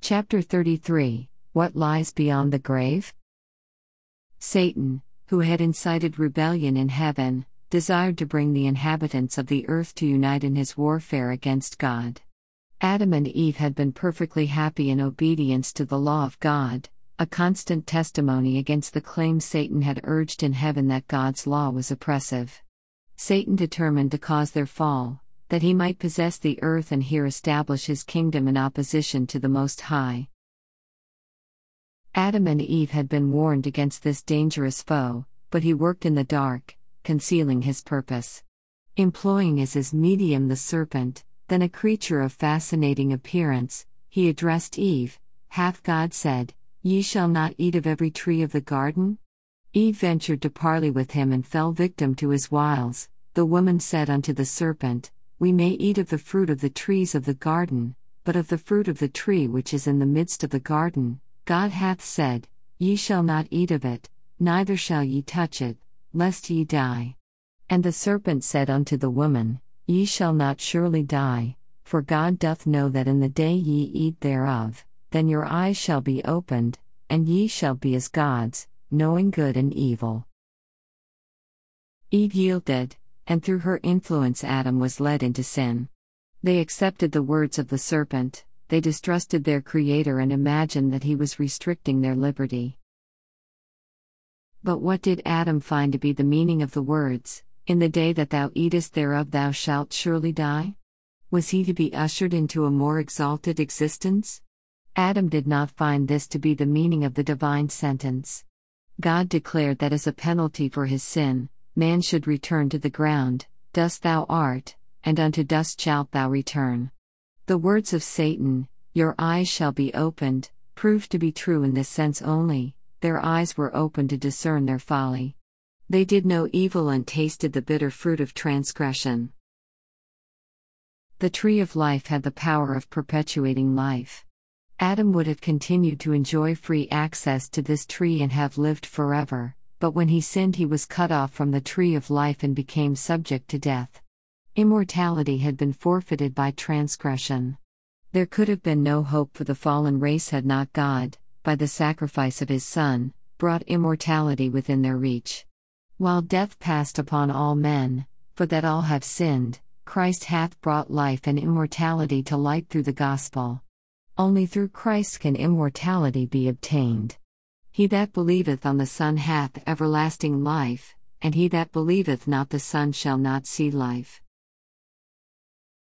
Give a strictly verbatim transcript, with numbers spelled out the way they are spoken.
Chapter thirty-three What Lies Beyond the Grave? Satan, who had incited rebellion in heaven, desired to bring the inhabitants of the earth to unite in his warfare against God. Adam and Eve had been perfectly happy in obedience to the law of God, a constant testimony against the claim Satan had urged in heaven that God's law was oppressive. Satan determined to cause their fall, that he might possess the earth and here establish his kingdom in opposition to the Most High. Adam and Eve had been warned against this dangerous foe, but he worked in the dark, concealing his purpose. Employing as his medium the serpent, then a creature of fascinating appearance, he addressed Eve. "Hath God said, Ye shall not eat of every tree of the garden?" Eve ventured to parley with him and fell victim to his wiles. The woman said unto the serpent, We may eat of the fruit of the trees of the garden, but of the fruit of the tree which is in the midst of the garden, God hath said, Ye shall not eat of it, neither shall ye touch it, lest ye die. And the serpent said unto the woman, Ye shall not surely die, for God doth know that in the day ye eat thereof, then your eyes shall be opened, and ye shall be as gods, knowing good and evil. Eve yielded, and through her influence Adam was led into sin. They accepted the words of the serpent, they distrusted their Creator and imagined that he was restricting their liberty. But what did Adam find to be the meaning of the words, "In the day that thou eatest thereof thou shalt surely die"? Was he to be ushered into a more exalted existence? Adam did not find this to be the meaning of the divine sentence. God declared that as a penalty for his sin, man should return to the ground. Dust thou art, and unto dust shalt thou return. The words of Satan, "Your eyes shall be opened," proved to be true in this sense only: their eyes were opened to discern their folly. They did know evil and tasted the bitter fruit of transgression. The tree of life had the power of perpetuating life. Adam would have continued to enjoy free access to this tree and have lived forever, but when he sinned he was cut off from the tree of life and became subject to death. Immortality had been forfeited by transgression. There could have been no hope for the fallen race had not God, by the sacrifice of his Son, brought immortality within their reach. While death passed upon all men, for that all have sinned, Christ hath brought life and immortality to light through the gospel. Only through Christ can immortality be obtained. He that believeth on the Son hath everlasting life, and he that believeth not the Son shall not see life.